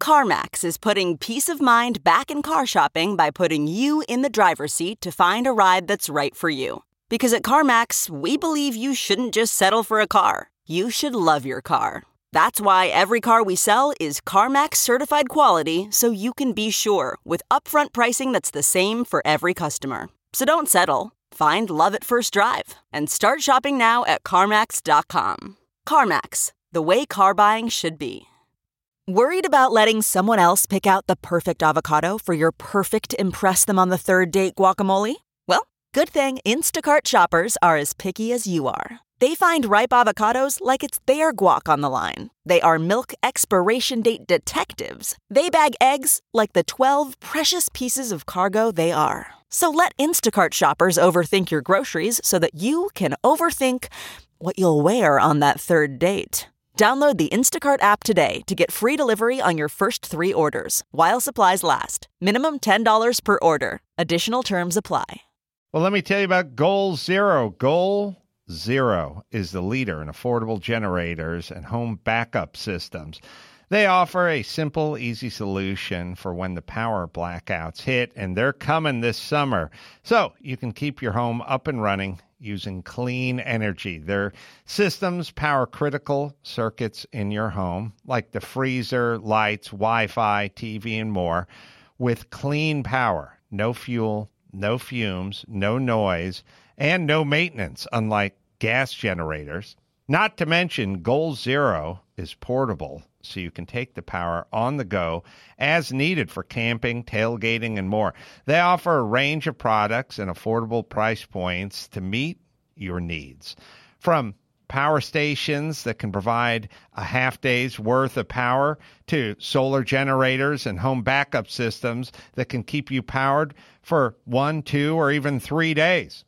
CarMax is putting peace of mind back in car shopping by putting you in the driver's seat to find a ride that's right for you. Because at CarMax, we believe you shouldn't just settle for a car. You should love your car. That's why every car we sell is CarMax certified quality, so you can be sure with upfront pricing that's the same for every customer. So don't settle. Find love at first drive and start shopping now at CarMax.com. CarMax, the way car buying should be. Worried about letting someone else pick out the perfect avocado for your perfect impress them on the third date guacamole? Well, good thing Instacart shoppers are as picky as you are. They find ripe avocados like it's their guac on the line. They are milk expiration date detectives. They bag eggs like the 12 precious pieces of cargo they are. So let Instacart shoppers overthink your groceries so that you can overthink what you'll wear on that third date. Download the Instacart app today to get free delivery on your first 3 orders, while supplies last. Minimum $10 per order. Additional terms apply. Well, let me tell you about Goal Zero. Goal Zero is the leader in affordable generators and home backup systems. They offer a simple, easy solution for when the power blackouts hit, and they're coming this summer. So you can keep your home up and running using clean energy. Their systems power critical circuits in your home, like the freezer, lights, Wi-Fi, TV, and more, with clean power. No fuel, no fumes, no noise, and no maintenance, unlike gas generators. Not to mention, Goal Zero is portable, so you can take the power on the go as needed for camping, tailgating, and more. They offer a range of products and affordable price points to meet your needs. From power stations that can provide a half day's worth of power to solar generators and home backup systems that can keep you powered for 1, 2, or even 3 days.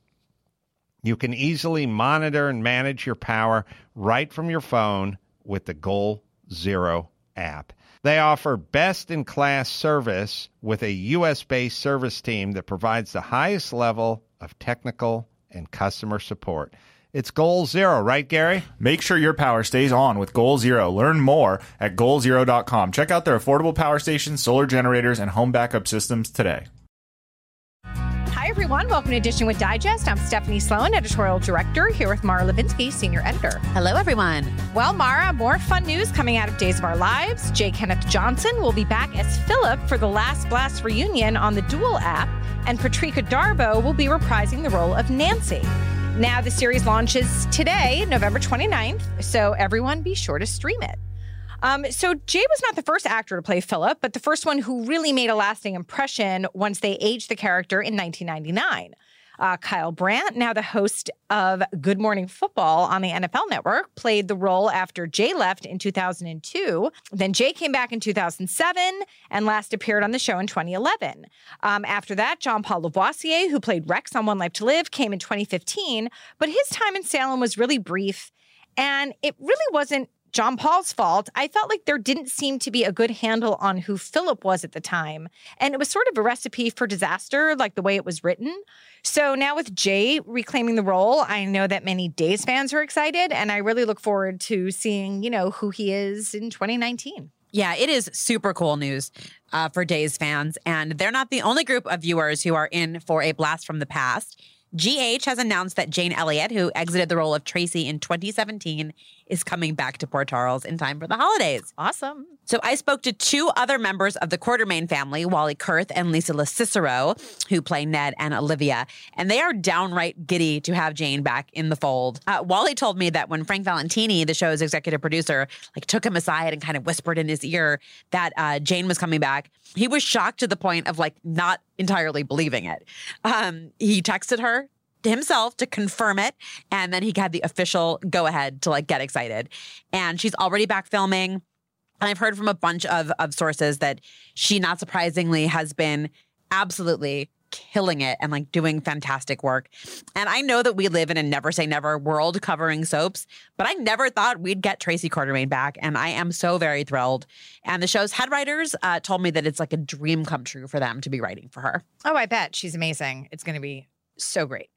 You can easily monitor and manage your power right from your phone with the Goal Zero app. They offer best-in-class service with a U.S.-based service team that provides the highest level of technical and customer support. It's Goal Zero, right, Gary? Make sure your power stays on with Goal Zero. Learn more at goalzero.com. Check out their affordable power stations, solar generators, and home backup systems today. Hi, everyone. Welcome to Edition with Digest. I'm Stephanie Sloan, editorial director, here with Mara Levinsky, senior editor. Hello, everyone. Well, Mara, more fun news coming out of Days of Our Lives. J. Kenneth Johnson will be back as Philip for the Last Blast reunion on the Duel app, and Patrika Darbo will be reprising the role of Nancy. Now, the series launches today, November 29th, so everyone be sure to stream it. So Jay was not the first actor to play Philip, but the first one who really made a lasting impression once they aged the character in 1999. Kyle Brandt, now the host of Good Morning Football on the NFL Network, played the role after Jay left in 2002. Then Jay came back in 2007 and last appeared on the show in 2011. After that, Jean-Paul Lavoisier, who played Rex on One Life to Live, came in 2015, but his time in Salem was really brief, and it really wasn't John Paul's fault. I felt like there didn't seem to be a good handle on who Philip was at the time. And it was sort of a recipe for disaster, like the way it was written. So now with Jay reclaiming the role, I know that many Days fans are excited. And I really look forward to seeing, who he is in 2019. Yeah, it is super cool news for Days fans. And they're not the only group of viewers who are in for a blast from the past. GH has announced that Jane Elliott, who exited the role of Tracy in 2017, is coming back to Port Charles in time for the holidays. Awesome. So I spoke to 2 other members of the Quartermain family, Wally Kurth and Lisa LoCicero, who play Ned and Olivia, and they are downright giddy to have Jane back in the fold. Wally told me that when Frank Valentini, the show's executive producer, took him aside and kind of whispered in his ear that Jane was coming back, he was shocked to the point of not entirely believing it. He texted her himself to confirm it, and then he had the official go-ahead to get excited. And she's already back filming. And I've heard from a bunch of sources that she, not surprisingly, has been absolutely killing it and doing fantastic work. And I know that we live in a never say never world covering soaps, but I never thought we'd get Tracy Quartermain back. And I am so very thrilled. And the show's head writers told me that it's a dream come true for them to be writing for her. Oh, I bet. She's amazing. It's going to be so great.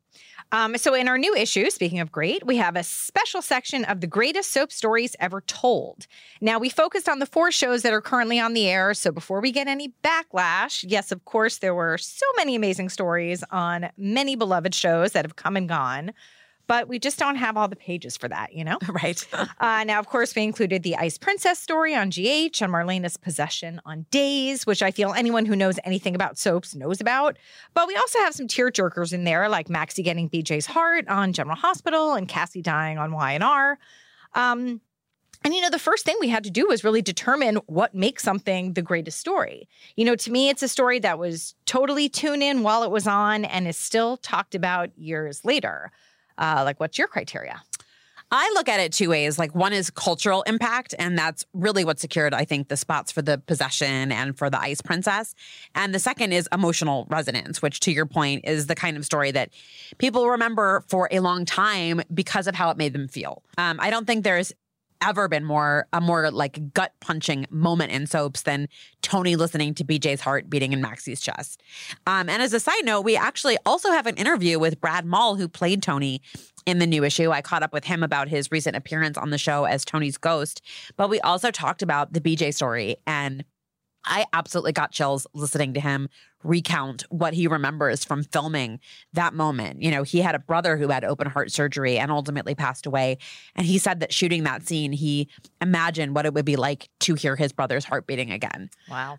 So in our new issue, speaking of great, we have a special section of the greatest soap stories ever told. Now, we focused on the 4 shows that are currently on the air. So before we get any backlash, yes, of course, there were so many amazing stories on many beloved shows that have come and gone. But we just don't have all the pages for that, you know? Right. Now, of course, we included the Ice Princess story on GH and Marlena's possession on Days, which I feel anyone who knows anything about soaps knows about. But we also have some tearjerkers in there, like Maxie getting BJ's heart on General Hospital and Cassie dying on Y&R. And, you know, the first thing we had to do was really determine what makes something the greatest story. You know, to me, it's a story that was totally tuned in while it was on and is still talked about years later. Like, what's your criteria? I look at it 2 ways. Like, one is cultural impact, and that's really what secured, I think, the spots for the possession and for the Ice Princess. And the second is emotional resonance, which, to your point, is the kind of story that people remember for a long time because of how it made them feel. I don't think there's ever been a more like gut punching moment in soaps than Tony listening to BJ's heart beating in Maxie's chest. And as a side note, we actually also have an interview with Brad Mall, who played Tony in the new issue. I caught up with him about his recent appearance on the show as Tony's ghost, but we also talked about the BJ story, and I absolutely got chills listening to him recount what he remembers from filming that moment. You know, he had a brother who had open heart surgery and ultimately passed away. And he said that shooting that scene, he imagined what it would be like to hear his brother's heart beating again. Wow.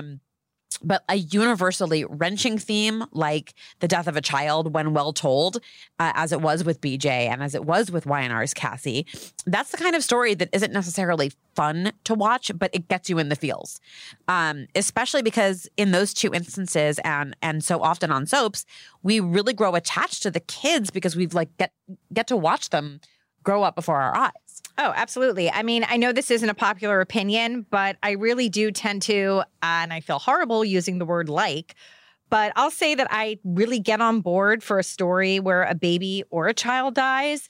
But a universally wrenching theme like the death of a child when well told, as it was with BJ and as it was with Y&R's Cassie, that's the kind of story that isn't necessarily fun to watch, but it gets you in the feels. Especially because in those 2 instances and so often on soaps, we really grow attached to the kids because we've like get to watch them grow up before our eyes. Oh, absolutely. I mean, I know this isn't a popular opinion, but I really do tend to, and I feel horrible using the word like, but I'll say that I really get on board for a story where a baby or a child dies.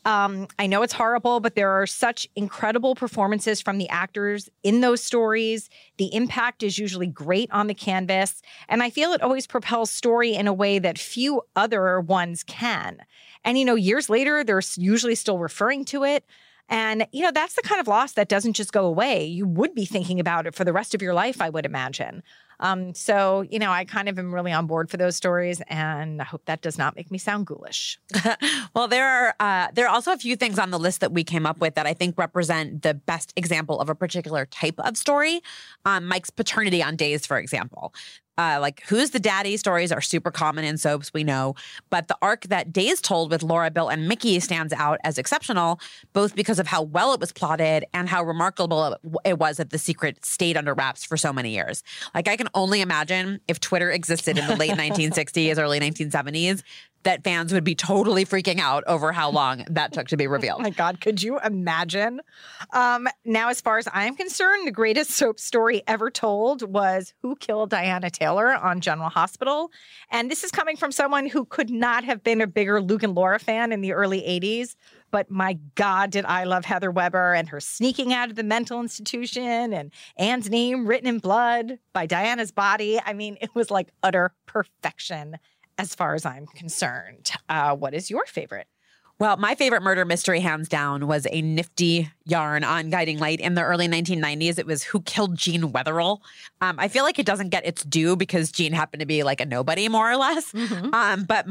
I know it's horrible, but there are such incredible performances from the actors in those stories. The impact is usually great on the canvas, and I feel it always propels story in a way that few other ones can. And, you know, years later, they're usually still referring to it. And, you know, that's the kind of loss that doesn't just go away. You would be thinking about it for the rest of your life, I would imagine. So, you know, I kind of am really on board for those stories, and I hope that does not make me sound ghoulish. Well, there are also a few things on the list that we came up with that I think represent the best example of a particular type of story. Mike's paternity on Days, for example. Like Who's the Daddy stories are super common in soaps, we know. But the arc that Days told with Laura, Bill, and Mickey stands out as exceptional, both because of how well it was plotted and how remarkable it was that the secret stayed under wraps for so many years. Like, I can only imagine if Twitter existed in the late 1960s, early 1970s, that fans would be totally freaking out over how long that took to be revealed. Oh my God, could you imagine? Now, as far as I'm concerned, the greatest soap story ever told was Who Killed Diana Taylor on General Hospital. And this is coming from someone who could not have been a bigger Luke and Laura fan in the early 80s. But my God, did I love Heather Weber and her sneaking out of the mental institution and Anne's name written in blood by Diana's body. I mean, it was like utter perfection as far as I'm concerned. What is your favorite? Well, my favorite murder mystery, hands down, was a nifty yarn on Guiding Light in the early 1990s. It was Who Killed Jean Wetherill. I feel like it doesn't get its due because Jean happened to be like a nobody, more or less. Mm-hmm. But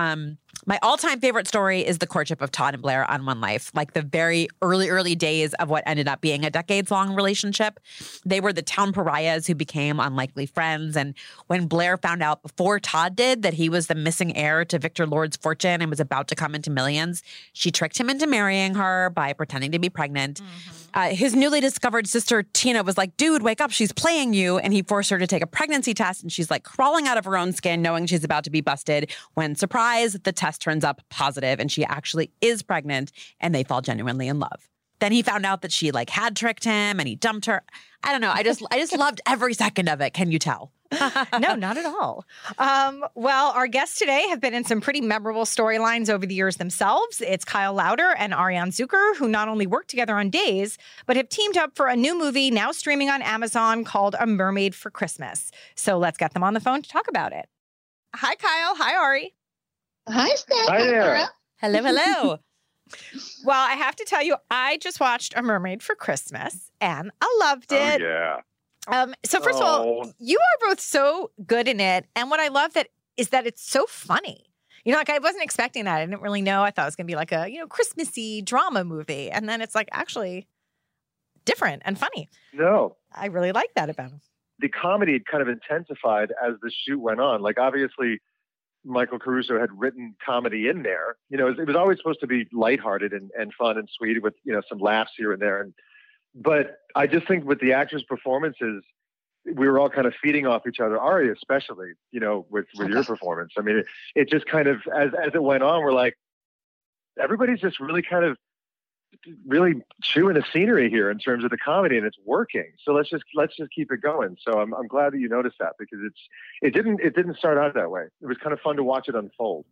my all-time favorite story is the courtship of Todd and Blair on One Life, like the very early days of what ended up being a decades-long relationship. They were the town pariahs who became unlikely friends. And when Blair found out before Todd did that he was the missing heir to Victor Lord's fortune and was about to come into millions, she tricked him into marrying her by pretending to be pregnant. Mm-hmm. His newly discovered sister, Tina, was like, dude, wake up, she's playing you. And he forced her to take a pregnancy test. And she's like crawling out of her own skin, knowing she's about to be busted, when, surprise, the test turns up positive and she actually is pregnant, and they fall genuinely in love. Then he found out that she like had tricked him and he dumped her. I don't know. I just loved every second of it. Can you tell? No, not at all. Well, our guests today have been in some pretty memorable storylines over the years themselves. It's Kyle Lowder and Ariane Zucker, who not only worked together on Days, but have teamed up for a new movie now streaming on Amazon called A Mermaid for Christmas. So let's get them on the phone to talk about it. Hi, Kyle. Hi, Ari. Hi, Steph. Hi there. Laura. Hello, hello. Well, I have to tell you, I just watched A Mermaid for Christmas and I loved it. Oh, yeah. So first of all, you are both so good in it. And what I love is that it's so funny. Like I wasn't expecting that. I didn't really know. I thought it was going to be like a, Christmassy drama movie. And then it's like actually different and funny. No. I really like that about him. The comedy had kind of intensified as the shoot went on. Like obviously Michael Caruso had written comedy in there. It was always supposed to be lighthearted and fun and sweet with, some laughs here and there. But I just think with the actors' performances, we were all kind of feeding off each other. Ari, especially, with your performance. I mean, it just kind of, as it went on, we're like, everybody's just really kind of really chewing the scenery here in terms of the comedy, and it's working. So let's just keep it going. So I'm glad that you noticed that, because it didn't start out that way. It was kind of fun to watch it unfold.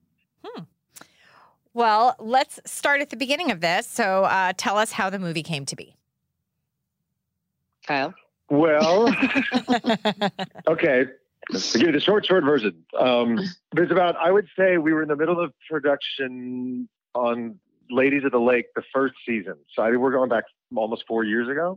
Well, let's start at the beginning of this. So tell us how the movie came to be. Kyle. Well, okay. To give you the short version, there's about, I would say we were in the middle of production on Ladies of the Lake, the first season. So we're going back almost 4 years ago.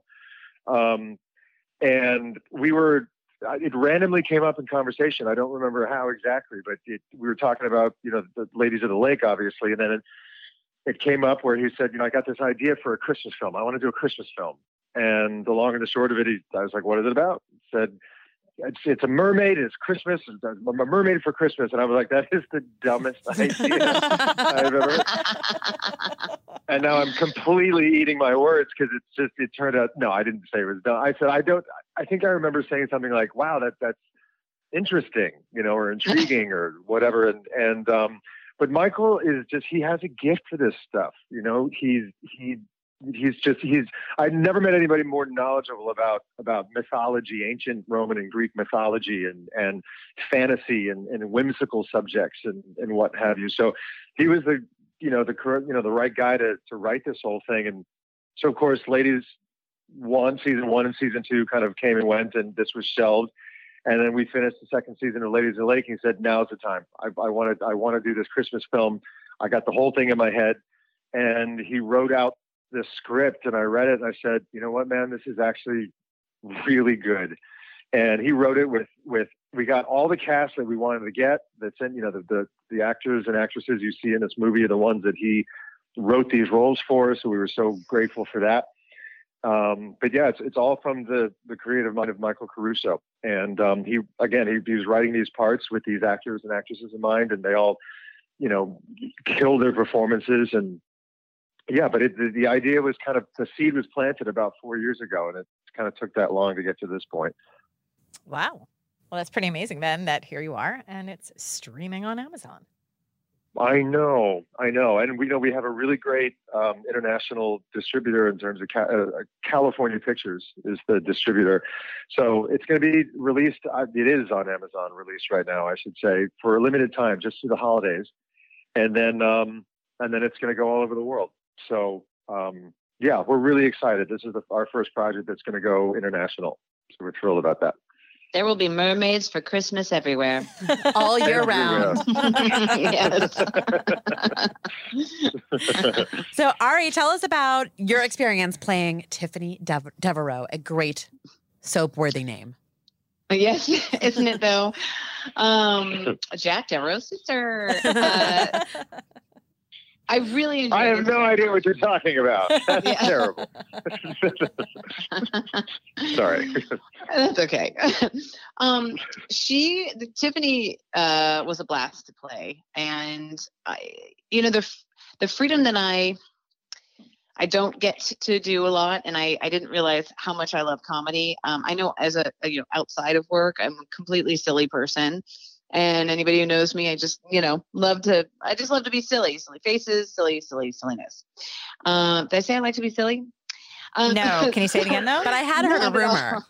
And it randomly came up in conversation. I don't remember how exactly, but we were talking about, the Ladies of the Lake, obviously. And then it came up where he said, I got this idea for a Christmas film. I want to do a Christmas film. And the long and the short of it, I was like, what is it about? He said, it's a mermaid. It's Christmas. I'm a mermaid for Christmas. And I was like, that is the dumbest idea I've ever. And now I'm completely eating my words, because it turned out, no, I didn't say it was dumb. I said, I think I remember saying something like, wow, that's interesting, or intriguing or whatever. But Michael is just, he has a gift for this stuff. I've never met anybody more knowledgeable about mythology, ancient Roman and Greek mythology, and fantasy and whimsical subjects and what have you. So he was the right guy to write this whole thing. And so of course, season 1 and season 2 kind of came and went, and this was shelved. And then we finished the second season of Ladies of the Lake, and he said, now's the time. I want to do this Christmas film. I got the whole thing in my head. And he wrote out the script, and I read it, and I said, you know what, man, this is actually really good. And he wrote it with we got all the cast that we wanted to get. That's in, the actors and actresses you see in this movie are the ones that he wrote these roles for. So we were so grateful for that. But yeah, it's all from the creative mind of Michael Caruso. And he was writing these parts with these actors and actresses in mind, and they all, killed their performances. And yeah, but the idea was kind of, the seed was planted about 4 years ago, and it kind of took that long to get to this point. Wow. Well, that's pretty amazing then that here you are, and it's streaming on Amazon. I know. And we have a really great international distributor in terms of California Pictures is the distributor. So it's going to be released. It is on Amazon released right now, I should say, for a limited time, just through the holidays. And then it's going to go all over the world. So, yeah, we're really excited. This is our first project that's going to go international. So we're thrilled about that. There will be mermaids for Christmas everywhere. All year round. Yes. So, Ari, tell us about your experience playing Tiffany Devereaux, a great soap-worthy name. Yes, isn't it though? Jack Devereaux's sister. I really enjoyed I have no idea what you're talking about. That's terrible. Sorry. That's okay. Tiffany was a blast to play, and the freedom that I don't get to do a lot, and I didn't realize how much I love comedy. I know as a outside of work, I'm a completely silly person. And anybody who knows me, I just, love to be silly faces, silliness. Did I say I like to be silly? No. Can you say it again though? But I had heard a rumor.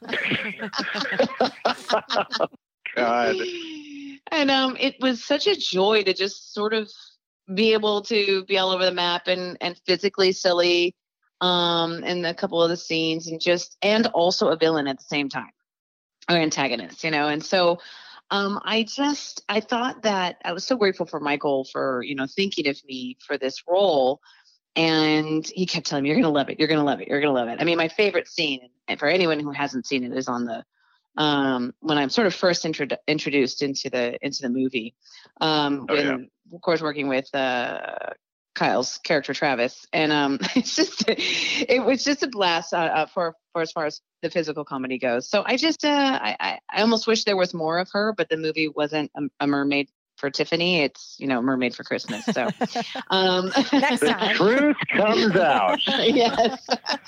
God. And it was such a joy to just sort of be able to be all over the map and physically silly in a couple of the scenes, and also a villain at the same time, or antagonist, and so I thought that I was so grateful for Michael for, thinking of me for this role. And he kept telling me, you're going to love it. You're going to love it. You're going to love it. I mean, my favorite scene, and for anyone who hasn't seen it, is on the, when I'm sort of first introduced into the movie, of course, working with, Kyle's character Travis, and it was just a blast for as far as the physical comedy goes. So I almost wish there was more of her, but the movie wasn't a mermaid for Tiffany. It's mermaid for Christmas. So next time, the truth comes out. Yes.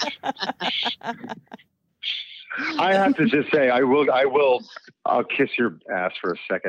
I have to just say, I'll kiss your ass for a second.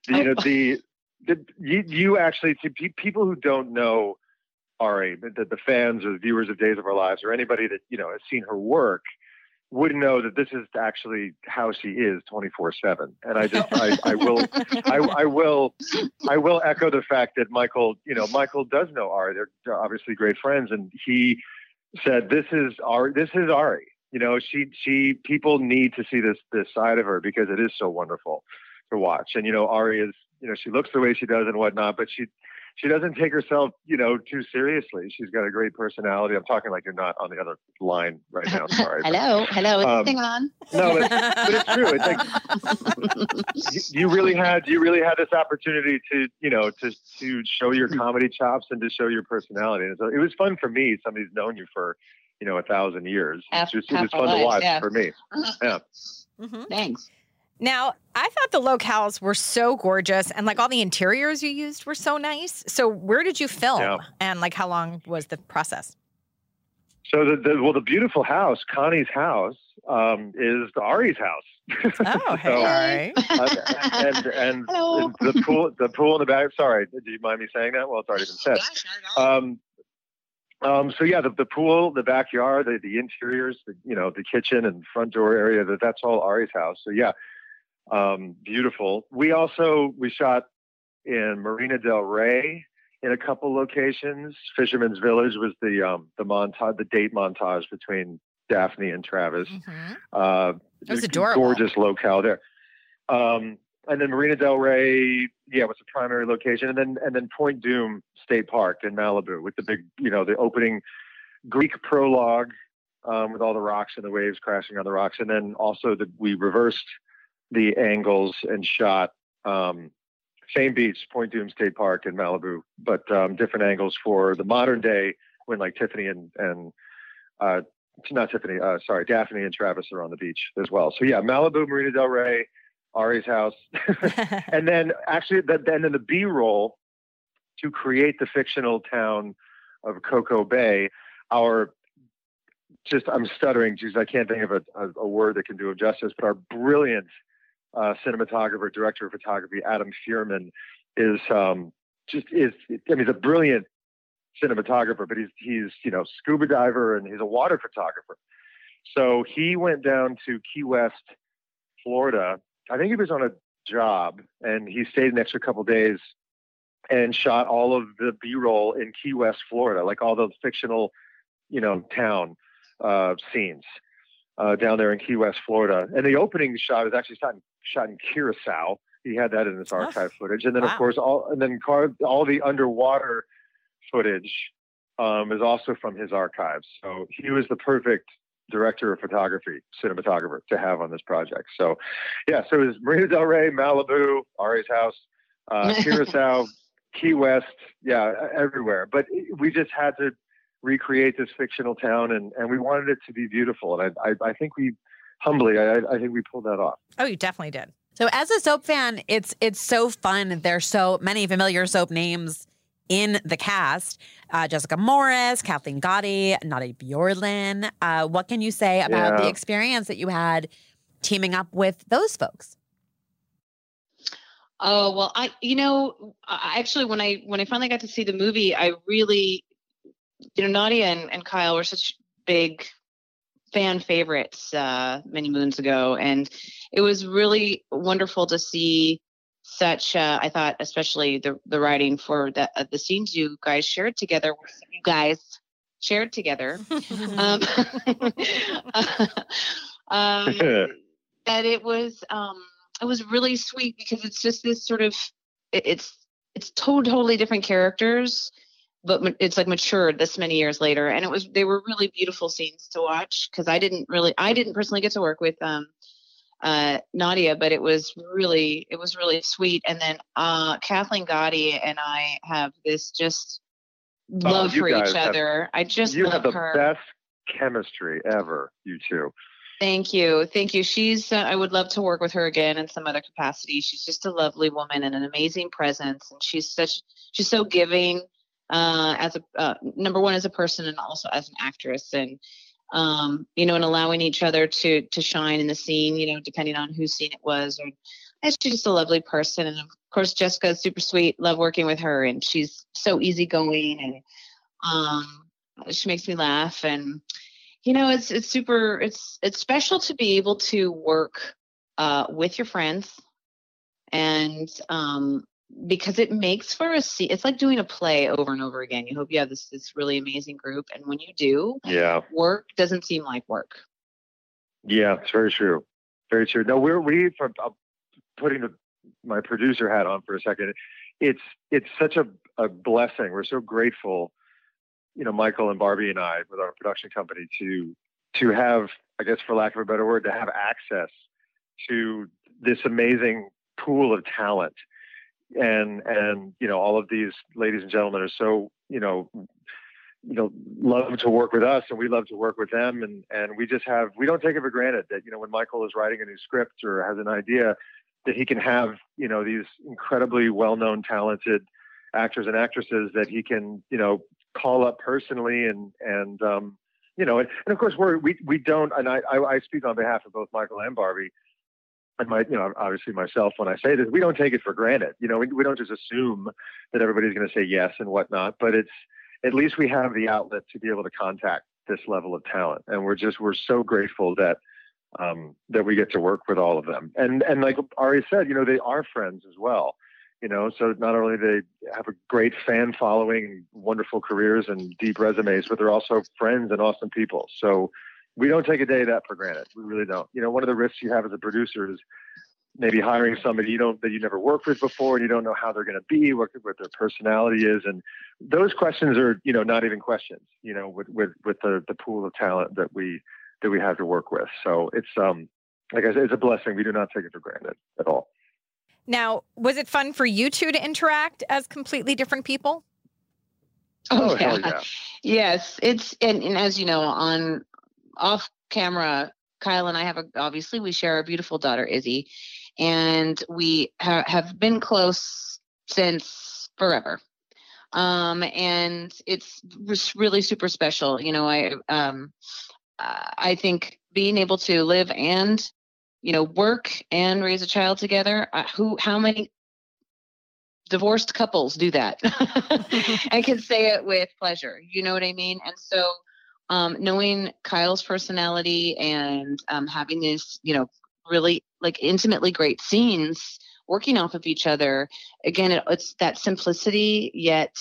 You actually, to people who don't know Ari, the fans or the viewers of Days of Our Lives, or anybody that has seen her work, would know that this is actually how she is 24/7. And I will echo the fact that Michael does know Ari. They're obviously great friends, and he said, "This is Ari. People need to see this side of her because it is so wonderful to watch." And Ari is, she looks the way she does and whatnot, but she doesn't take herself, too seriously. She's got a great personality. I'm talking like you're not on the other line right now. Sorry. Hello. Is this thing on? No, but it's true. It's like you really had this opportunity to show your comedy chops and to show your personality. And so it was fun for me. Somebody's known you for 1,000 years. It was fun to watch for me. Yeah. Mm-hmm. Thanks. Now, I thought the locales were so gorgeous, and all the interiors you used were so nice. So where did you film? Yeah. And how long was the process? So the beautiful house, Connie's house, is Ari's house. Oh, hey. And the pool in the back. Sorry, do you mind me saying that? Well, it's already been said. So yeah, the pool, the backyard, the interiors, the kitchen and front door area, that's all Ari's house. So yeah. Beautiful. We shot in Marina del Rey in a couple locations. Fisherman's Village was the date montage between Daphne and Travis. Mm-hmm. It was adorable. Gorgeous locale there. And then Marina del Rey, was the primary location, and then Point Dume State Park in Malibu with the big, the opening Greek prologue with all the rocks and the waves crashing on the rocks, and then also we reversed the angles and shot same beach, Point Dume State Park in Malibu, but different angles for the modern day when Tiffany and Daphne and Travis are on the beach as well. So yeah, Malibu, Marina del Rey, Ari's house, and then actually then in the B-roll to create the fictional town of Cocoa Bay, I'm stuttering. Geez, I can't think of a word that can do it justice, but our brilliant cinematographer, director of photography, Adam Fierman, he's a brilliant cinematographer, but he's scuba diver and he's a water photographer. So he went down to Key West, Florida. I think he was on a job, and he stayed an extra couple days and shot all of the B-roll in Key West, Florida, all the fictional, town scenes down there in Key West, Florida. And the opening shot is actually shot in Curacao. He had that in his archive footage. And then, of course, all the underwater footage is also from his archives. So he was the perfect director of photography, cinematographer to have on this project. So, yeah, so it was Marina del Rey, Malibu, Ari's house, Curacao, Key West, everywhere. But we just had to recreate this fictional town, and we wanted it to be beautiful. And I think we pulled that off. Oh, you definitely did. So as a soap fan, it's so fun. There's so many familiar soap names in the cast. Jessica Morris, Kathleen Gotti, Nadi Bjorlin. What can you say about the experience that you had teaming up with those folks? Oh, well, I actually, when I finally got to see the movie, I really, Nadia and Kyle were such big fan favorites many moons ago. And it was really wonderful to see such, I thought, especially the writing for the scenes you guys shared together. That it was, was really sweet because it's just this sort of, it's totally different characters, but it's like matured this many years later. And they were really beautiful scenes to watch because I didn't personally get to work with Nadia, but it was really sweet. And then Kathleen Gotti and I have this just love for each other. I just love her. You have the best chemistry ever, you two. Thank you. She's I would love to work with her again in some other capacity. She's just a lovely woman and an amazing presence, and she's so giving as a number one as a person and also as an actress, and and allowing each other to shine in the scene, depending on whose scene it was. Or she's just a lovely person, and of course Jessica is super sweet. Love working with her, and she's so easygoing, and she makes me laugh. And it's special to be able to work with your friends, and because it makes for it's like doing a play over and over again. You hope you have this really amazing group, and when you do, work doesn't seem like work. Yeah, it's very true. Very true. No, we from putting my producer hat on for a second. It's such a blessing. We're so grateful, Michael and Barbie and I, with our production company, to have, I guess, for lack of a better word, to have access to this amazing pool of talent. And all of these ladies and gentlemen are so, love to work with us, and we love to work with them. And we don't take it for granted that, when Michael is writing a new script or has an idea, that he can have, these incredibly well-known, talented actors and actresses that he can, call up personally and of course we don't, and I speak on behalf of both Michael and Barbie and obviously myself when I say this, we don't take it for granted. We don't just assume that everybody's going to say yes and whatnot, but it's, at least we have the outlet to be able to contact this level of talent. And we're so grateful that we get to work with all of them. And like Ari said, they are friends as well. So not only do they have a great fan following, wonderful careers and deep resumes, but they're also friends and awesome people. So we don't take a day of that for granted. We really don't. One of the risks you have as a producer is maybe hiring somebody that you never worked with before, and you don't know how they're going to be, what their personality is. And those questions are, not even questions, with the pool of talent that we have to work with. So it's, like I said, it's a blessing. We do not take it for granted at all. Now, was it fun for you two to interact as completely different people? Oh yeah. Yes. And as you know, on off camera, Kyle and I obviously we share our beautiful daughter, Izzy, and we have been close since forever. And it's really super special. I think being able to live and, work and raise a child together, how many divorced couples do that? I can say it with pleasure. You know what I mean? And so, knowing Kyle's personality and having this, really like intimately great scenes working off of each other, again, it's that simplicity yet,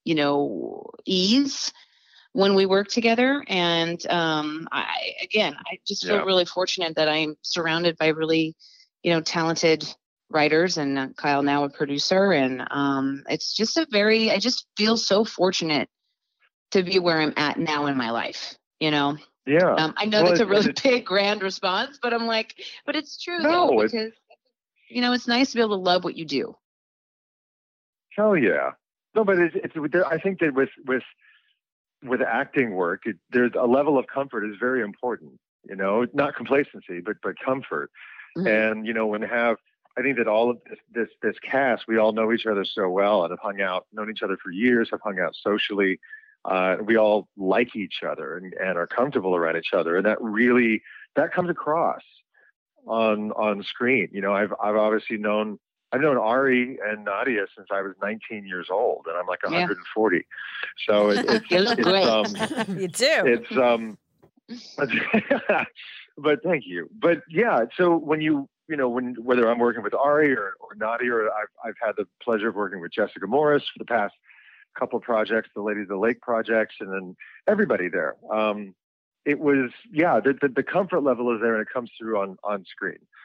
ease when we work together. And I just feel really fortunate that I'm surrounded by really, talented writers, and Kyle now a producer. And it's just I just feel so fortunate to be where I'm at now in my life, Yeah. I know that's a really big, grand response, but I'm like, but it's true because, it's nice to be able to love what you do. Hell yeah. No, but I think that with acting work, there's a level of comfort is very important, not complacency, but comfort. Mm-hmm. And, I think that all of this cast, we all know each other so well and have known each other for years, have hung out socially. We all like each other and are comfortable around each other. And that comes across on screen. I've obviously known Ari and Nadia since I was 19 years old, and I'm like 140. So it's you look great. You do. It's but thank you. But yeah, so whether I'm working with Ari or Nadia, or I've had the pleasure of working with Jessica Morris for the past couple of projects, the Ladies of the Lake projects, and then everybody there. It was, the comfort level is there, and it comes through on screen.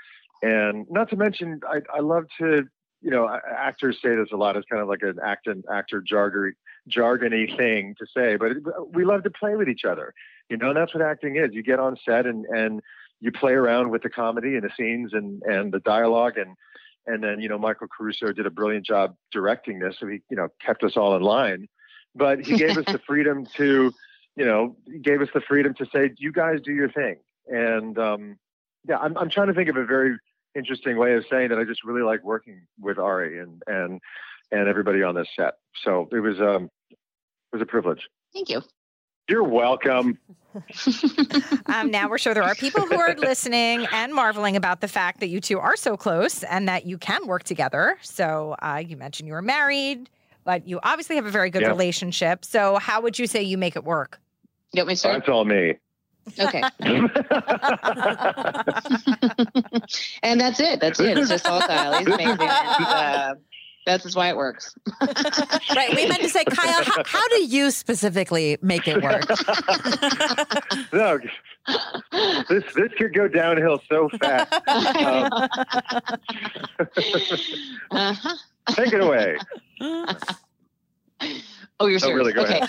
And not to mention, I love to, you know, actors say this a lot. It's kind of like an actor jargony thing to say, but we love to play with each other, you know, and that's what acting is. You get on set and you play around with the comedy and the scenes and the dialogue. And then, you know, Michael Caruso did a brilliant job directing this. So he, you know, kept us all in line, but he gave us the freedom to, you know, say, you guys do your thing. And, yeah, I'm trying to think of a very interesting way of saying that I just really like working with Ari and everybody on this set. So it was a privilege. Thank you. You're welcome. Now we're sure there are people who are listening and marveling about the fact that you two are so close and that you can work together. So you mentioned you were married, but you obviously have a very good relationship. So how would you say you make it work? You want me to start? That's all me. Okay. And that's it. It's just all Kyle. He's amazing. And, that's why it works. Right. We meant to say, Kyle, how do you specifically make it work? No, this could go downhill so fast. Take it away. Oh, you're serious? Really, go ahead.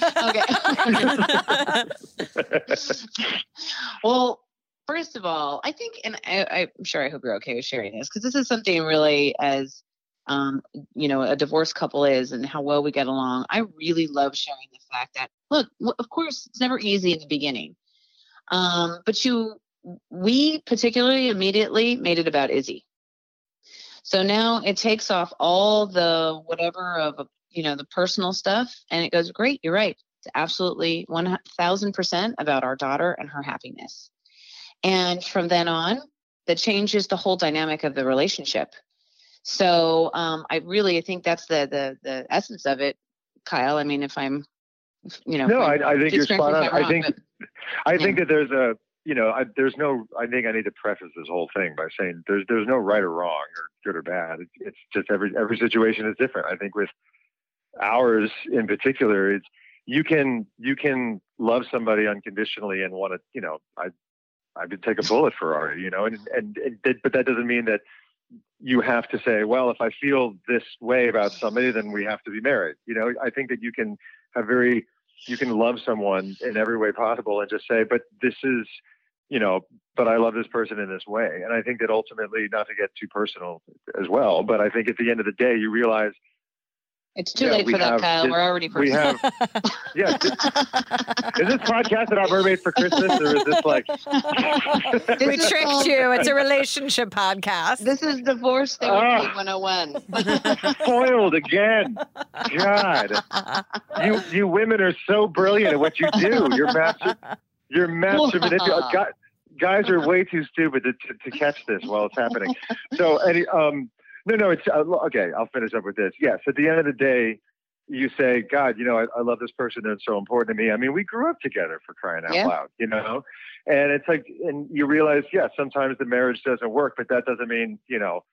Okay. Well, first of all, I think, and I'm sure, I hope you're okay with sharing this, because this is something really, as you know, a divorced couple is and how well we get along. I really love sharing the fact that, look, of course, it's never easy in the beginning, but we particularly immediately made it about Izzy. So now it takes off all the whatever of, you know, the personal stuff, and it goes, great, you're right. It's absolutely 1,000% about our daughter and her happiness. And from then on, that changes the whole dynamic of the relationship. So I think that's the essence of it, Kyle. I mean, if I'm, you know. No, I think you're spot on. I think that there's a, you know, I think I need to preface this whole thing by saying there's no right or wrong or good or bad. It's just every situation is different. I think with ours in particular, it's you can love somebody unconditionally and want to, you know, I would take a bullet for Ari, you know, but that doesn't mean that you have to say, well, if I feel this way about somebody, then we have to be married. You know, I think that you can love someone in every way possible and just say, but this is, you know, but I love this person in this way. And I think that ultimately, not to get too personal as well, but I think at the end of the day, you realize it's too late for that, Kyle. We're already personal. We have, yeah. Is this podcast about mermaids for Christmas, or is this like? We tricked you. It's a relationship podcast. This is Divorce Therapy 101. Spoiled again. God, you women are so brilliant at what you do. You're master manipulator. Guys are way too stupid to catch this while it's happening. So, No, it's okay. I'll finish up with this. Yes, at the end of the day, you say, God, you know, I love this person. They're so important to me. I mean, we grew up together, for crying out loud, you know? And it's like, and you realize, yeah, sometimes the marriage doesn't work, but that doesn't mean, you know,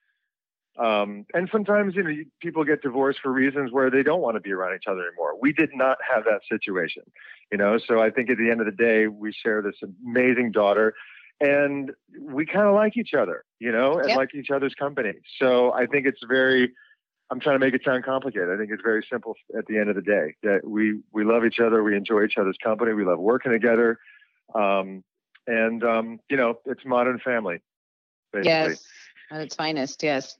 and sometimes, you know, people get divorced for reasons where they don't want to be around each other anymore. We did not have that situation, you know? So I think at the end of the day, we share this amazing daughter. And we kind of like each other, you know, and like each other's company. So I think it's I'm trying to make it sound complicated. I think it's very simple at the end of the day that we love each other. We enjoy each other's company. We love working together. You know, it's modern family, basically. Yes, at its finest, yes.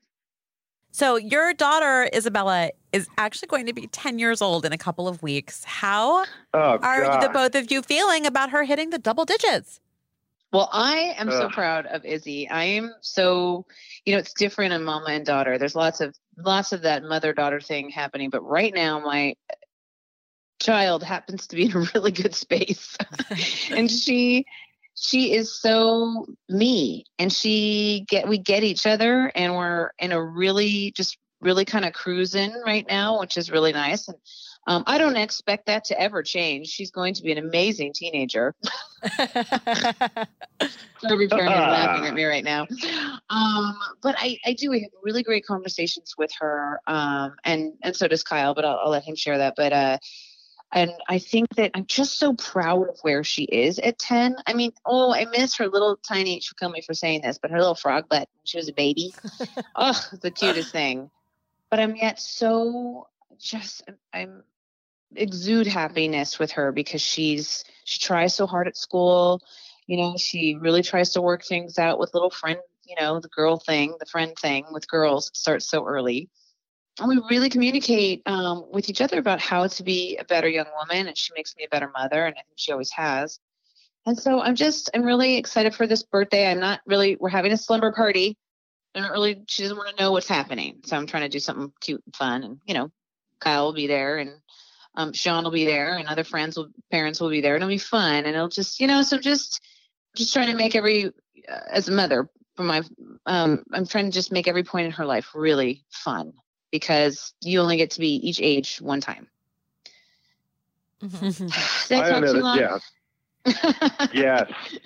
So your daughter, Isabella, is actually going to be 10 years old in a couple of weeks. How are the both of you feeling about her hitting the double digits? Well, I am so proud of Izzy. I am so, you know, it's different in mama and daughter. There's lots of that mother-daughter thing happening. But right now, my child happens to be in a really good space. And she is so me. And we get each other, and we're in a really kind of cruising right now, which is really nice. And I don't expect that to ever change. She's going to be an amazing teenager. Every parent is laughing at me right now. But I do. We have really great conversations with her, and so does Kyle. But I'll let him share that. But And I think that I'm just so proud of where she is at 10. I mean, I miss her little tiny, she'll kill me for saying this, but her little frog butt when she was a baby. Oh, the cutest thing. But I'm yet so I'm exude happiness with her because she tries so hard at school. She really tries to work things out with little friend, the girl thing, the friend thing with girls. It starts so early. And we really communicate with each other about how to be a better young woman. And she makes me a better mother. And I think she always has. And so I'm really excited for this birthday. We're having a slumber party. She doesn't want to know what's happening. So I'm trying to do something cute and fun. And, Kyle will be there and Sean will be there and other parents will be there. And it'll be fun. And it'll just, so just trying to make as a mother for I'm trying to just make every point in her life really fun. Because you only get to be each age one time. Did I talk too long? Yeah.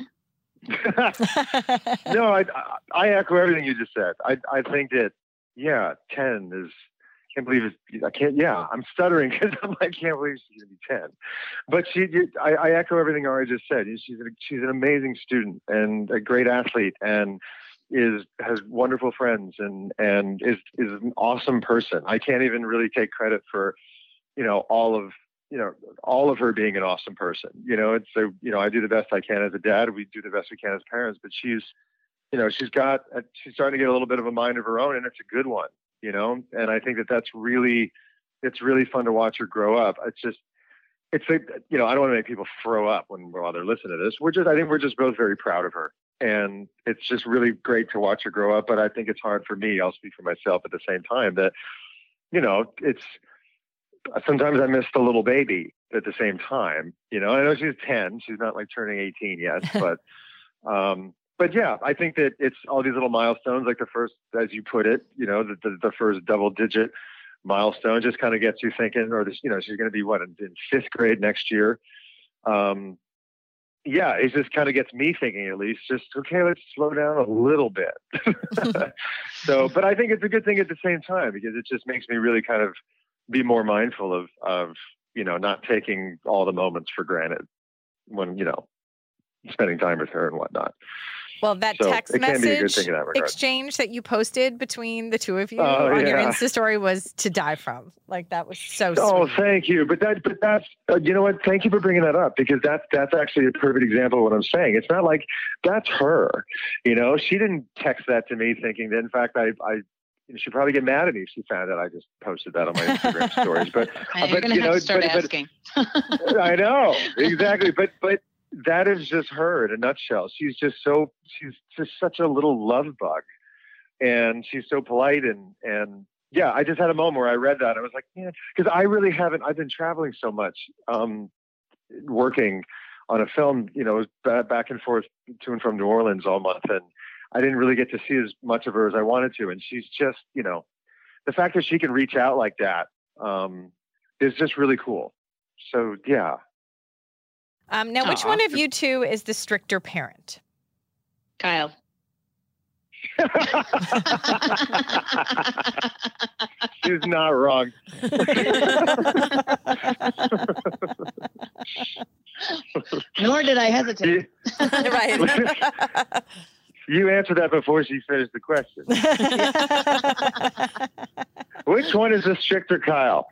Yes. No, I echo everything you just said. I think that 10 is. Can't believe it. I can't. Yeah, I'm stuttering because I can't believe she's gonna be 10. But I echo everything Ari just said. She's an amazing student and a great athlete and has wonderful friends and is an awesome person. I can't even really take credit for, all of her being an awesome person. I do the best I can as a dad. We do the best we can as parents, but she's starting to get a little bit of a mind of her own, and it's a good one, and I think it's really fun to watch her grow up. I don't want to make people throw up while they're listening to this. I think we're just both very proud of her. And it's just really great to watch her grow up. But I think it's hard for me. I'll speak for myself at the same time that, it's sometimes I miss the little baby at the same time. I know she's 10. She's not like turning 18 yet. But yeah, I think that it's all these little milestones, like the first, as you put it, the first double digit milestone just kind of gets you thinking, or this, she's going to be in 5th grade next year. Yeah, it just kind of gets me thinking, at least, just, okay, let's slow down a little bit. But I think it's a good thing at the same time, because it just makes me really kind of be more mindful of not taking all the moments for granted when, spending time with her and whatnot. Well, that text message exchange that you posted between the two of you on your Insta story was to die from. Like, that was so sweet. Oh, thank you. But that's you know what? Thank you for bringing that up, because that's actually a perfect example of what I'm saying. It's not like that's her. She didn't text that to me thinking that. In fact, she'd probably get mad at me if she found out I just posted that on my Instagram stories. But you're going to have to start asking. I know, exactly. But that is just her in a nutshell. She's just such a little love bug, and she's so polite. And yeah, I just had a moment where I read that. I was like, yeah, because I really haven't, I've been traveling so much, working on a film, back and forth to and from New Orleans all month. And I didn't really get to see as much of her as I wanted to. And she's just, the fact that she can reach out like that, is just really cool. So yeah. Now, which one of you two is the stricter parent? Kyle. She's not wrong. Nor did I hesitate. Right. You answered that before she finished the question. Which one is the stricter Kyle?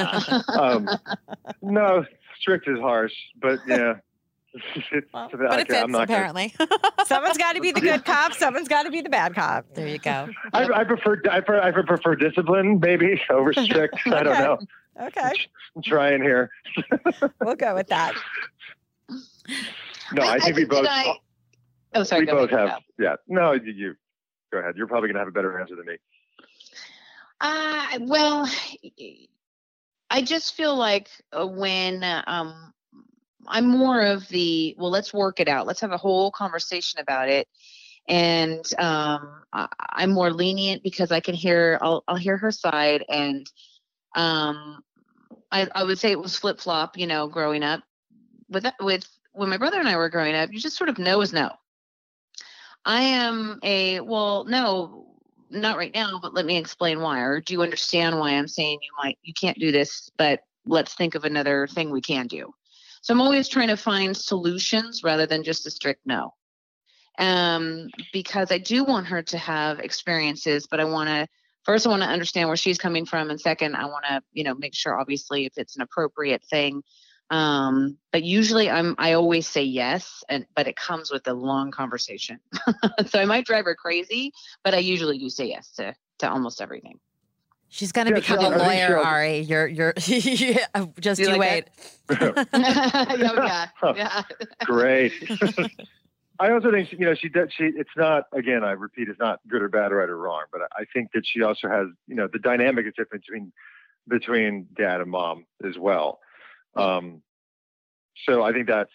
No, strict is harsh, but yeah. But it fits, apparently. Someone's got to be the good cop. Someone's got to be the bad cop. There you go. I prefer discipline, maybe, over strict. Okay. I don't know. Okay. I'm trying here. We'll go with that. No, I think we both. Oh, sorry. We both have. Yeah. No, you go ahead. You're probably going to have a better answer than me. Well, I just feel like when I'm more of the, well, let's work it out. Let's have a whole conversation about it. And I'm more lenient because I can I'll hear her side. And I would say it was flip flop, growing up with when my brother and I were growing up, you just sort of know is no. I am well, no, not right now, but let me explain why. Or do you understand why I'm saying you can't do this, but let's think of another thing we can do. So I'm always trying to find solutions rather than just a strict no. Because I do want her to have experiences, but I want to understand where she's coming from. And second, I want to, make sure obviously if it's an appropriate thing. But usually I always say yes, but it comes with a long conversation. So I might drive her crazy, but I usually do say yes to almost everything. She's going to become a lawyer, Ari. You're just you wait. Yeah. Great. I also think, it's not, again, I repeat, it's not good or bad, right or wrong, but I think that she also has, the dynamic is different between dad and mom as well. So I think that's,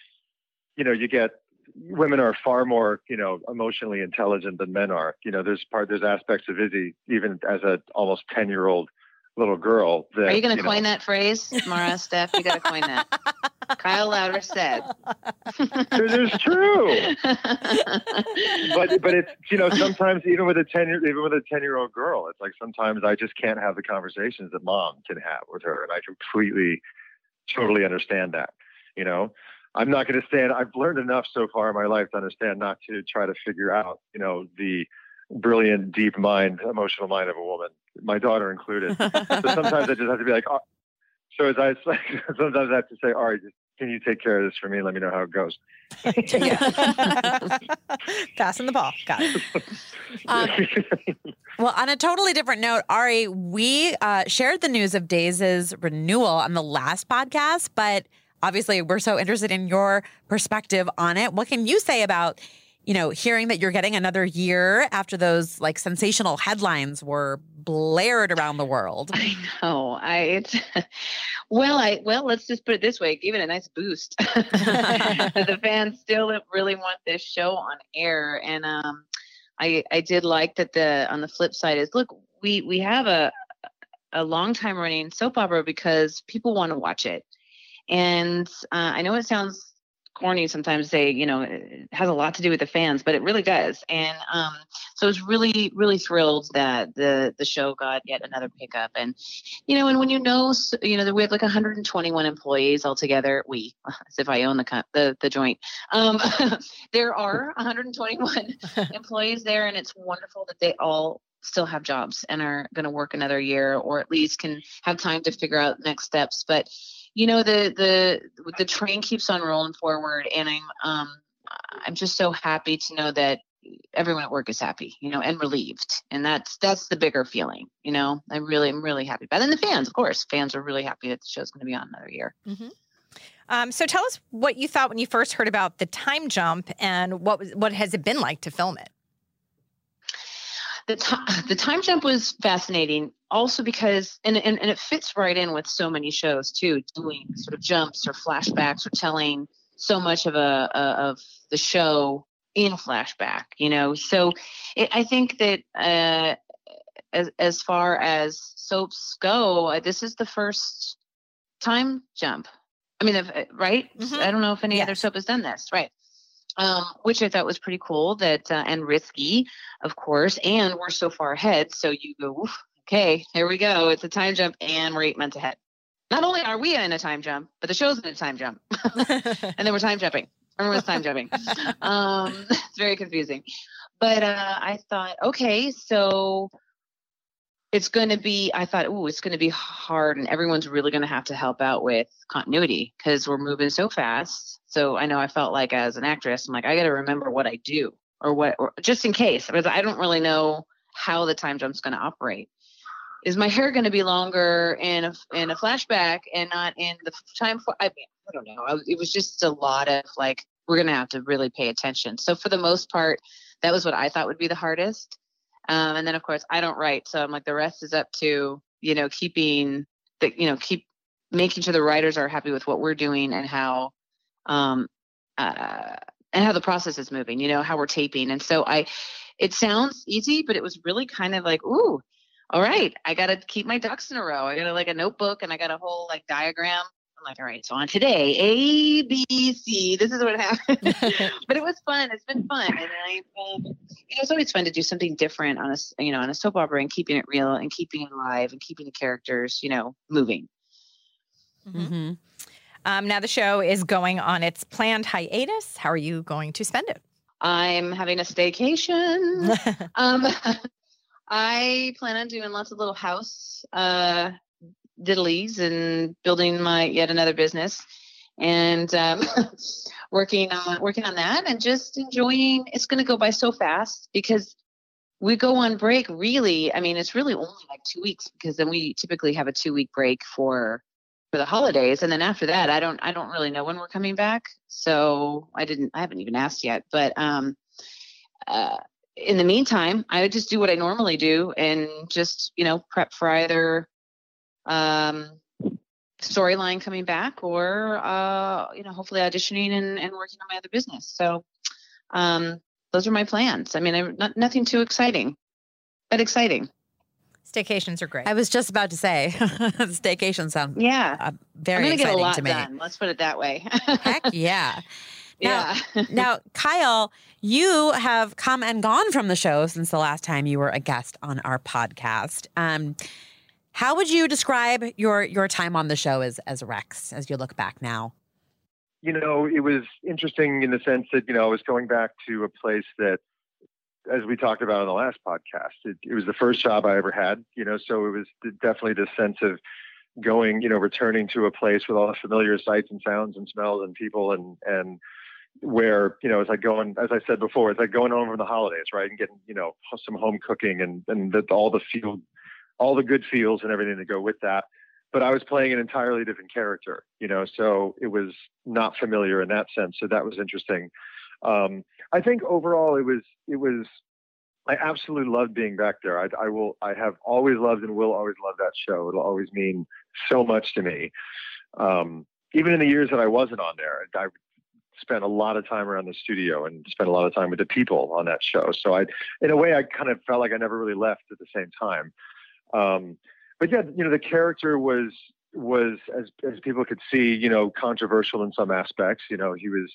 women are far more, emotionally intelligent than men are. There's aspects of Izzy, even as a almost 10-year-old little girl. That, are you going to coin that phrase, Mara, Steph? You got to coin that. Kyle Louder said. It is true. But it's, sometimes even with a 10-year-old girl, it's like sometimes I just can't have the conversations that mom can have with her. And I totally understand that, I'm not going to stand. I've learned enough so far in my life to understand not to try to figure out, the brilliant, deep mind, emotional mind of a woman, my daughter included. So sometimes I just have to be like, oh. So sometimes I have to say, all right, can you take care of this for me and let me know how it goes? Passing the ball. Got it. Well, on a totally different note, Ari, we shared the news of Days' renewal on the last podcast, but obviously we're so interested in your perspective on it. What can you say about, hearing that you're getting another year after those sensational headlines were blared around the world? I know. Well, let's just put it this way. Give it a nice boost. The fans still really want this show on air. And I did like that on the flip side is, look, we have a long time running soap opera because people want to watch it. And I know it sounds corny sometimes to say, it has a lot to do with the fans, but it really does. And so I was really, really thrilled that the show got yet another pickup. And, and when that we have 121 employees altogether, as if I own the joint, there are 121 employees there, and it's wonderful that they all still have jobs and are going to work another year, or at least can have time to figure out next steps. But the train keeps on rolling forward, and I'm just so happy to know that everyone at work is happy, and relieved, and that's the bigger feeling. I'm really happy about it. And the fans, of course, are really happy that the show's going to be on another year. Mm-hmm. So tell us what you thought when you first heard about the time jump, and what has it been like to film it? The time jump was fascinating also because, and it fits right in with so many shows too, doing sort of jumps or flashbacks or telling so much of the show in flashback, so I think that as far as soaps go, this is the first time jump. I mean, right? Mm-hmm. I don't know if any other soap has done this, right? Which I thought was pretty cool and risky, of course. And we're so far ahead. So you go, okay, here we go. It's a time jump and we're 8 months ahead. Not only are we in a time jump, but the show's in a time jump. And then we're time jumping. Everyone's time jumping. It's very confusing. But I thought, okay, so it's going to be hard, and everyone's really going to have to help out with continuity because we're moving so fast. So I know I felt like as an actress, I'm like, I got to remember what I do or just in case, because I don't really know how the time jump's going to operate. Is my hair going to be longer in a flashback and not in the time? I don't know. It was just a lot of we're going to have to really pay attention. So for the most part, that was what I thought would be the hardest. And then of course I don't write. So I'm like, the rest is up to, keep making sure the writers are happy with what we're doing and how the process is moving, how we're taping. And so it sounds easy, but it was really kind of like, ooh, all right, I got to keep my ducks in a row. I got a notebook and I got a whole diagram. I'm like, all right, so on today, A, B, C, this is what happened. But it was fun. It's been fun. And it's always fun to do something different on a soap opera and keeping it real and keeping it alive and keeping the characters, moving. Mm-hmm. Now the show is going on its planned hiatus. How are you going to spend it? I'm having a staycation. I plan on doing lots of little house diddlies and building my yet another business, and working on that, and just enjoying. It's going to go by so fast because we go on break. Really, I mean, it's really only like 2 weeks, because then we typically have a 2-week break for the holidays, and then after that, I don't really know when we're coming back. So I haven't even asked yet, but in the meantime, I would just do what I normally do and just, prep for either storyline coming back or, hopefully auditioning and working on my other business. So those are my plans. I mean, nothing too exciting, but exciting. Staycations are great. I was just about to say, staycations sound very I'm gonna exciting get a lot to me. done. Let's put it that way. Heck yeah. Yeah. Now, Kyle, you have come and gone from the show since the last time you were a guest on our podcast. How would you describe your time on the show as Rex, as you look back now? It was interesting in the sense that, I was going back to a place that, as we talked about on the last podcast, it was the first job I ever had, so it was definitely this sense of going, returning to a place with all the familiar sights and sounds and smells and people and where, it's like going, as I said before, it's like going home from the holidays, right? And getting, some home cooking and all the good feels and everything that go with that. But I was playing an entirely different character, so it was not familiar in that sense. So that was interesting. I think overall it was, I absolutely loved being back there. I have always loved and will always love that show. It'll always mean so much to me. Even in the years that I wasn't on there, I spent a lot of time around the studio and spent a lot of time with the people on that show. So in a way, I kind of felt like I never really left at the same time. But yeah, the character was as people could see, controversial in some aspects. He was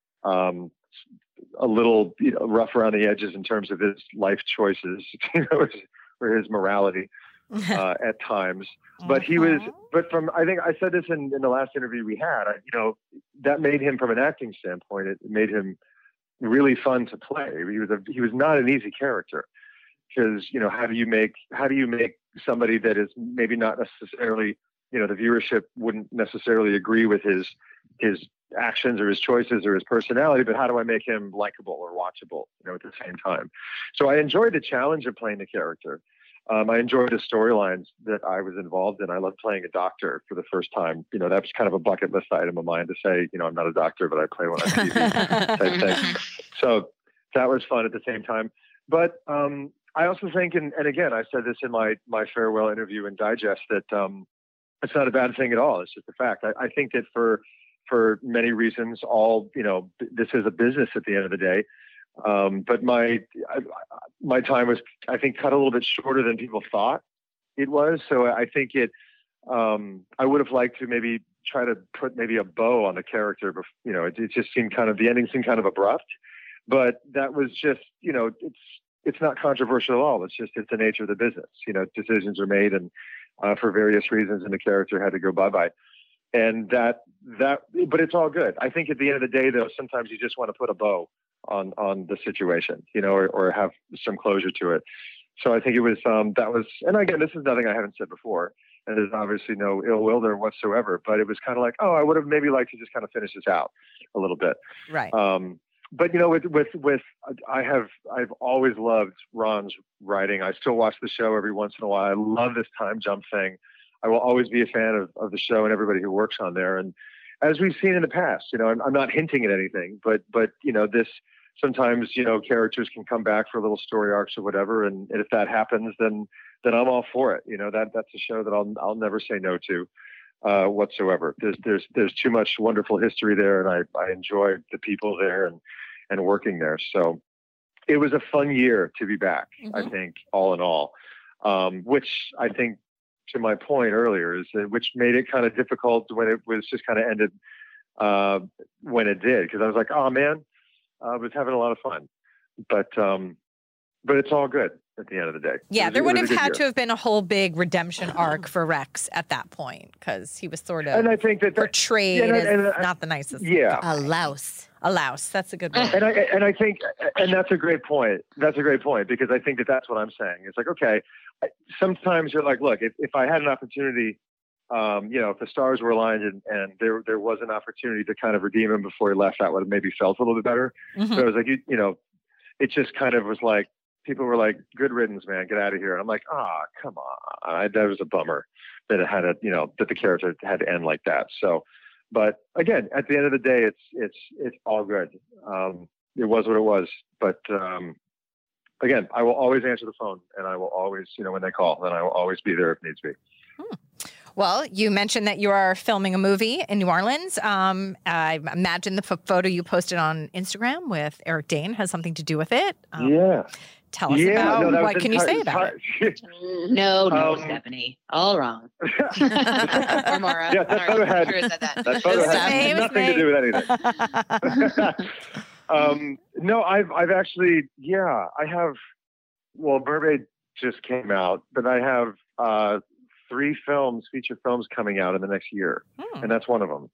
a little rough around the edges in terms of his life choices, or his morality at times. But I think I said this in the last interview we had, that made him, from an acting standpoint, it made him really fun to play. He was not an easy character, because, how do you make somebody that is maybe not necessarily, the viewership wouldn't necessarily agree with his actions or his choices or his personality, but how do I make him likable or watchable, at the same time? So I enjoyed the challenge of playing the character. I enjoyed the storylines that I was involved in. I loved playing a doctor for the first time. That was kind of a bucket list item of mine to say, I'm not a doctor, but I play one on TV type thing. So that was fun at the same time. But I also think, and again, I said this in my farewell interview and digest, that it's not a bad thing at all. It's just a fact. I think that for many reasons, this is a business at the end of the day. But my time was, I think, cut a little bit shorter than people thought it was. So I think I would have liked to maybe try to put maybe a bow on the character. But, it just seemed the ending seemed kind of abrupt, but that was just, it's not controversial at all. It's the nature of the business. Decisions are made and for various reasons, and the character had to go bye-bye. And but it's all good. I think at the end of the day, though, sometimes you just want to put a bow on the situation, or have some closure to it. So I think it was, and again, this is nothing I haven't said before, and there's obviously no ill will there whatsoever, but it was kind of like, I would have maybe liked to just kind of finish this out a little bit. Right. But I've always loved Ron's writing. I still watch the show every once in a while. I love this time jump thing. I will always be a fan of the show and everybody who works on there. And as we've seen in the past, I'm not hinting at anything, but this sometimes, characters can come back for little story arcs or whatever. And if that happens, then I'm all for it. That's a show that I'll never say no to whatsoever. There's too much wonderful history there, and I enjoy the people there and working there. So it was a fun year to be back, I think, all in all, which I think, to my point earlier, is which made it kind of difficult when it was just kind of ended when it did, because I was like, oh man, I was having a lot of fun, but it's all good. at the end of the day. Yeah, there It would was a have good had year. to have been a whole big redemption arc for Rex at that point because he was sort of And I think that portrayed as not the nicest. Yeah. A louse. A louse. That's a good word. And I think, and that's a great point. That's a great point because I think that that's what I'm saying. It's like, okay, sometimes you're like, look, if I had an opportunity, if the stars were aligned and there was an opportunity to kind of redeem him before he left, that would have maybe felt a little bit better. Mhm. But it was like, it just kind of was like, people were like, good riddance, man, get out of here. And I'm like, come on. That was a bummer that it had that the character had to end like that. So, but again, at the end of the day, it's all good. It was what it was. But again, I will always answer the phone, and I will always, when they call, then I will always be there if needs be. Well, you mentioned that you are filming a movie in New Orleans. I imagine the photo you posted on Instagram with Eric Dane has something to do with it. Yeah. Tell us about what can you say about it? No, Stephanie. All wrong. Or Mara. Yeah, that photo had, Sure said that. that photo had It was nothing me. to do with anything. No, I've actually, I have, Mermaid just came out, but I have 3 feature films coming out in the next year. And that's one of them.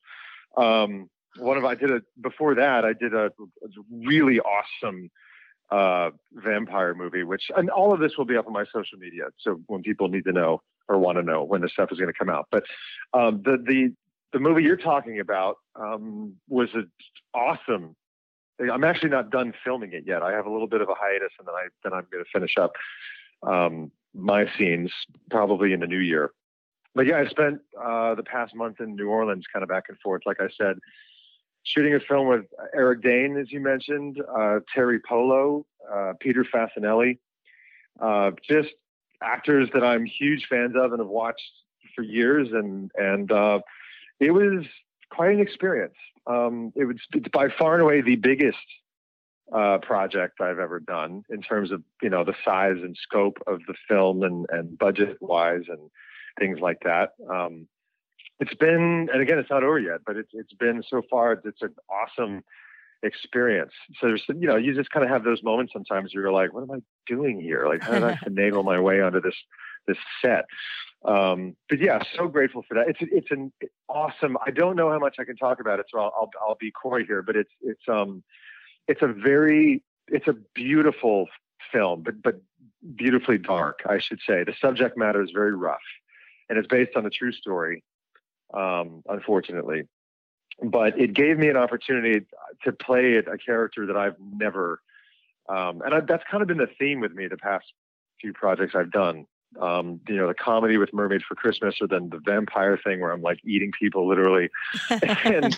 Before that, I did a really awesome vampire movie, and all of this will be up on my social media. So when people need to know or want to know when this stuff is going to come out, but the movie you're talking about was awesome. I'm actually not done filming it yet. I have a little bit of a hiatus, and then I'm going to finish up my scenes probably in the new year. But yeah, I spent the past month in New Orleans, kind of back and forth, like I said, shooting a film with Eric Dane, as you mentioned, Terry Polo, Peter Fasinelli, just actors that I'm huge fans of and have watched for years. And it was quite an experience. It's by far and away the biggest project I've ever done in terms of, the size and scope of the film and budget wise and things like that. It's been, and again, it's not over yet, but it's been so far, it's an awesome experience. So there's, you just kind of have those moments sometimes where you're like, what am I doing here? Like, how did I finagle my way onto this set? But yeah, so grateful for that. It's an awesome, I don't know how much I can talk about it, so I'll be coy here, but it's a beautiful film, but beautifully dark, I should say. The subject matter is very rough, and it's based on a true story, unfortunately. But it gave me an opportunity to play a character that I've never, that's kind of been the theme with me the past few projects I've done. The comedy with Mermaid for Christmas, or then the vampire thing where I'm like eating people literally, and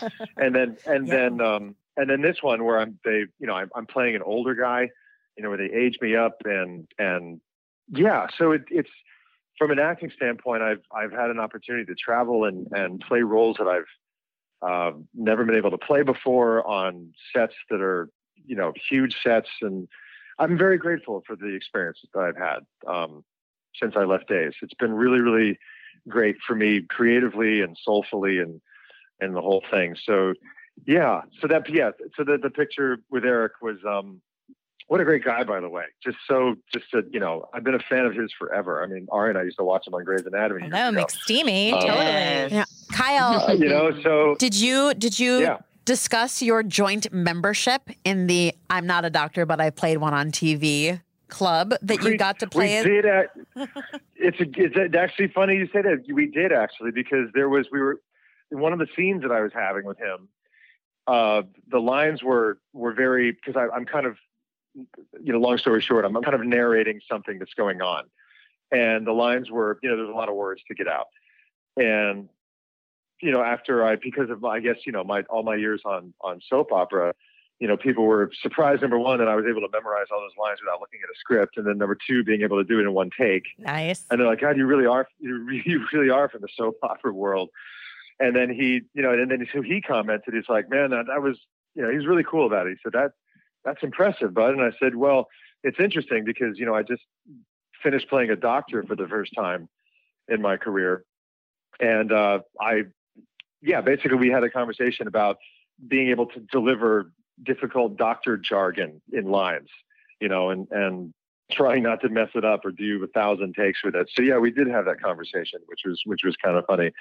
then this one where I'm playing an older guy, where they age me up and yeah. So it's from an acting standpoint, I've had an opportunity to travel and play roles that I've never been able to play before on sets that are, huge sets. And I'm very grateful for the experiences that I've had since I left Days. It's been really, really great for me creatively and soulfully and the whole thing. So yeah. So the picture with Eric was, what a great guy, by the way. I've been a fan of his forever. I mean, Ari and I used to watch him on Grey's Anatomy. No, McSteamy, totally. Yeah. Kyle, so did you discuss your joint membership in the "I'm not a doctor, but I played one on TV" club that you got to play in? It's actually funny you say that. We did actually, because we were in one of the scenes that I was having with him. The lines were very, because I'm kind of, long story short, I'm kind of narrating something that's going on, and the lines were, there's a lot of words to get out, and after because of I guess all my years on soap opera, people were surprised, number one, that I was able to memorize all those lines without looking at a script, and then number two, being able to do it in one take. Nice. And they're like, God, you really are from the soap opera world. And then so he commented, he's like, man, that was, he's really cool about it. He said, that's impressive, bud. And I said, well, it's interesting because, I just finished playing a doctor for the first time in my career. And basically we had a conversation about being able to deliver difficult doctor jargon in lines, and trying not to mess it up or do 1,000 takes with it. So yeah, we did have that conversation, which was kind of funny.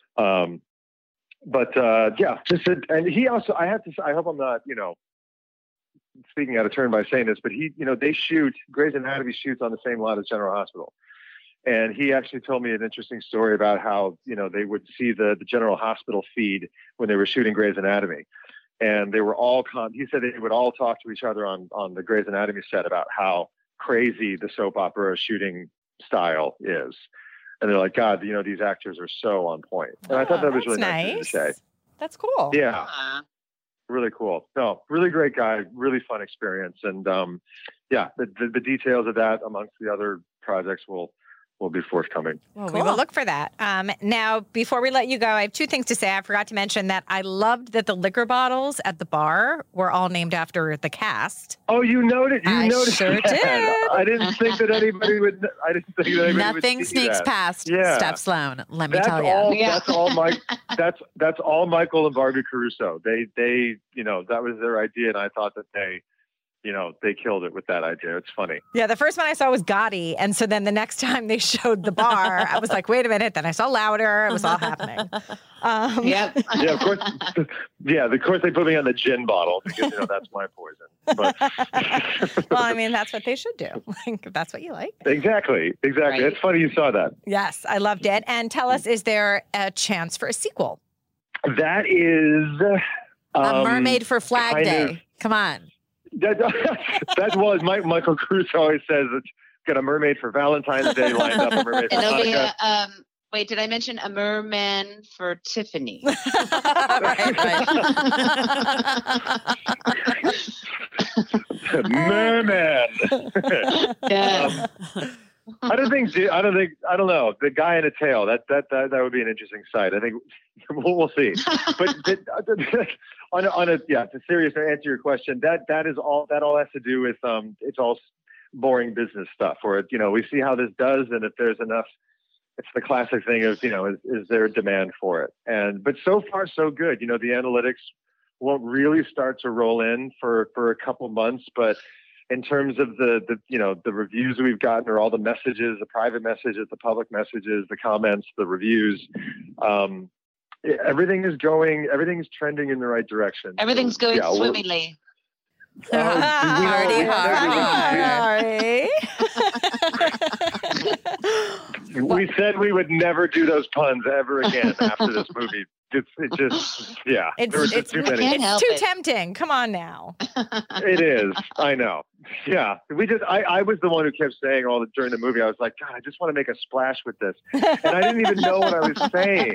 And he also, I hope I'm not, speaking out of turn by saying this, but Grey's Anatomy shoots on the same lot as General Hospital. And he actually told me an interesting story about how, they would see the General Hospital feed when they were shooting Grey's Anatomy. And they were all, he said they would all talk to each other on the Grey's Anatomy set about how crazy the soap opera shooting style is. And they're like, God, these actors are so on point. And I thought that was really nice to say. That's cool. Yeah. Really cool. No, really great guy, really fun experience. And the details of that amongst the other projects will be forthcoming. Well, we will look for that. Now, before we let you go, I have two things to say. I forgot to mention that I loved that the liquor bottles at the bar were all named after the cast. Oh, you noted? I noticed sure that. did. I didn't think that anybody would. I didn't think that anybody Nothing would see sneaks that. past Steph Sloan. Let me tell you. That's all Mike. That's all Michael and Barbie Caruso. They that was their idea, and I thought that they killed it with that idea. It's funny. Yeah, the first one I saw was Gotti. And so then the next time they showed the bar, I was like, wait a minute. Then I saw Louder. It was all happening. Yeah, of course. Yeah, of course they put me on the gin bottle because, that's my poison. But well, I mean, that's what they should do. If that's what you like. Exactly. Right. It's funny you saw that. Yes, I loved it. And tell us, is there a chance for a sequel? That is... A Mermaid for Flag Day. Come on. That was Michael Caruso always says it's got a mermaid for Valentine's Day lined up. A mermaid for and there'll Hanukkah. be wait, did I mention a merman for Tiffany? Merman. Yeah. I don't know. The guy in a tail. That would be an interesting sight. I think we'll see. But to seriously answer your question, that all has to do with it's all boring business stuff. Where we see how this does, and if there's enough, it's the classic thing of is there a demand for it? But so far so good. The analytics won't really start to roll in for a couple months, but in terms of the reviews we've gotten, or all the messages, the private messages, the public messages, the comments, the reviews, everything's trending in the right direction. Everything's going swimmingly. Hardy. We said we would never do those puns ever again after this movie. It's too tempting. Come on now. It is. I know. Yeah. I was the one who kept saying during the movie, I was like, God, I just want to make a splash with this. And I didn't even know what I was saying.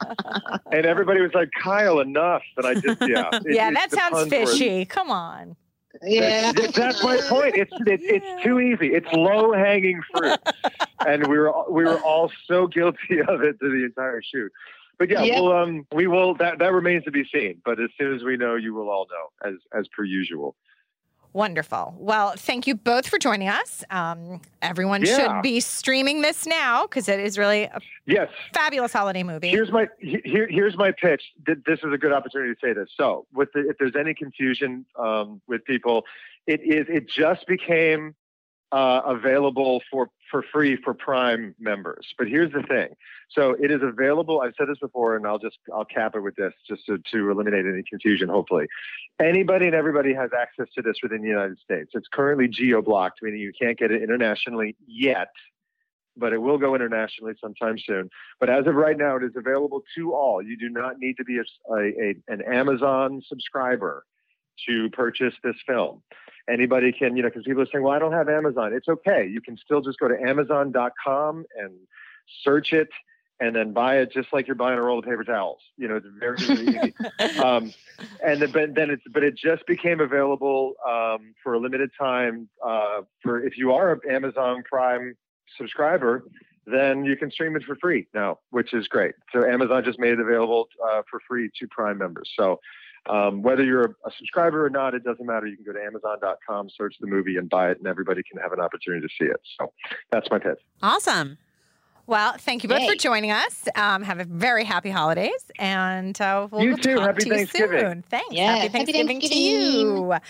And everybody was like, Kyle, enough. And I just, that sounds fishy. Come on. Yeah. That's my point. It's too easy. It's low hanging fruit. And we were all so guilty of it through the entire shoot. But we will. That remains to be seen. But as soon as we know, you will all know, as per usual. Wonderful. Well, thank you both for joining us. Everyone should be streaming this now because it is really a fabulous holiday movie. Here's my pitch. This is a good opportunity to say this. So, if there's any confusion with people, it just became available for free for Prime members. But here's the thing. So it is available. I've said this before, and I'll cap it with this just to eliminate any confusion, hopefully. Anybody and everybody has access to this within the United States. It's currently geo-blocked, meaning you can't get it internationally yet, but it will go internationally sometime soon. But as of right now, it is available to all. You do not need to be an Amazon subscriber to purchase this film. Anybody can, because people are saying, well, I don't have Amazon. It's okay. You can still just go to Amazon.com and search it and then buy it just like you're buying a roll of paper towels. It's very, very easy. But it just became available for a limited time for if you are an Amazon Prime subscriber, then you can stream it for free now, which is great. So Amazon just made it available for free to Prime members. So whether you're a subscriber or not, it doesn't matter. You can go to Amazon.com, search the movie, and buy it, and everybody can have an opportunity to see it. So that's my pitch. Awesome. Well, thank you both for joining us. Have a very happy holidays, and we'll you too. talk Happy to you Thanksgiving. soon. Thanks. Yeah, happy Thanksgiving to you.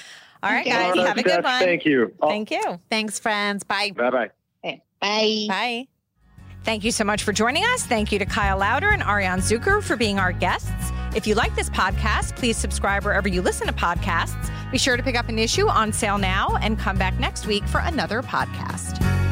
All right, Okay. guys. Have a good one. Thank you. Thank you. Thanks, friends. Bye. Bye-bye. Okay. Bye. Bye. Thank you so much for joining us. Thank you to Kyle Lauder and Ariane Zucker for being our guests. If you like this podcast, please subscribe wherever you listen to podcasts. Be sure to pick up an issue on sale now and come back next week for another podcast.